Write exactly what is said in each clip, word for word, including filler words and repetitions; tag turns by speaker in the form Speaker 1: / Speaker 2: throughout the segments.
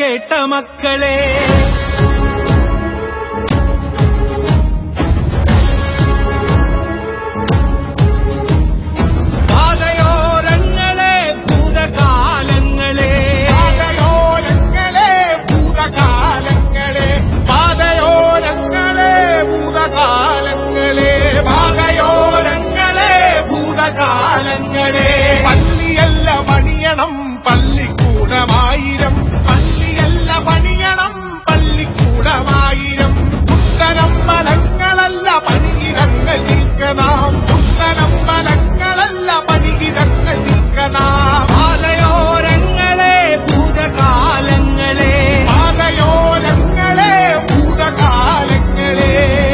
Speaker 1: കേട്ട മക്കളെ.
Speaker 2: പള്ളിയല്ല പണിയണം പള്ളിക്കൂടമായിരം, പള്ളിയല്ല പണിയണം പള്ളിക്കൂടമായിരം. പുത്തനമ്പലങ്ങളല്ല പണിയിടങ്ങൾ നിൽക്കനാം, പുത്തനമ്പലങ്ങളല്ല പണിയിടങ്ങൾ നിൽക്കനാം.
Speaker 1: പാതയോരങ്ങളെ ഭൂതകാലങ്ങളെ,
Speaker 2: പാതയോരങ്ങളെ ഭൂതകാലങ്ങളെ.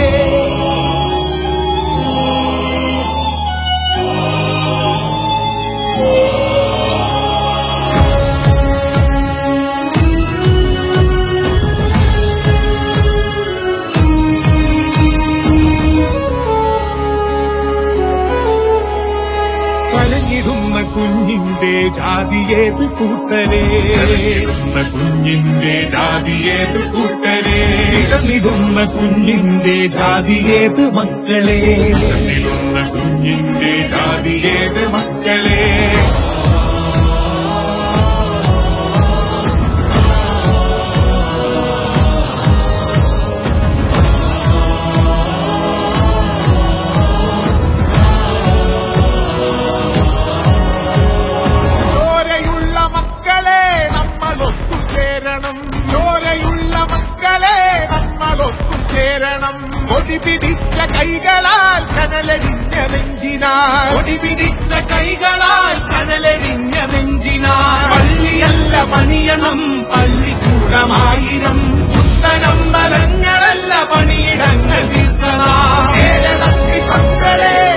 Speaker 2: കലങ്ങിടുന്ന കുഞ്ഞിന്റെ ജാതിയേത് കൂട്ടരേ, കുഞ്ഞിന്റെ ജാതിയേത് കൂട്ടരേ.
Speaker 1: വിശന്നിടുന്ന കുഞ്ഞിന്റെ ജാതിയേത് മക്കളെ,
Speaker 2: വിശന്നിടുന്ന കുഞ്ഞിന്റെ ജാതിയേത് മക്കളെ. ചോരയുള്ള മക്കളെ നമ്മൾ ഒത്തുചേരണം. കൊടി പിടിച്ച കൈകളാൽ കനലരിഞ്ഞ നെഞ്ചിനാൽ,
Speaker 1: കൊടി പിടിച്ച കൈകളാൽ കനലരിഞ്ഞ നെഞ്ചിനാൽ.
Speaker 2: പള്ളിയല്ല പണിയണം പള്ളിക്കൂടമായിരം, പുത്തനമ്പലങ്ങളല്ല പണിയിടങ്ങൾ തീർക്കണം. കേരളത്തിൽ മക്കളെ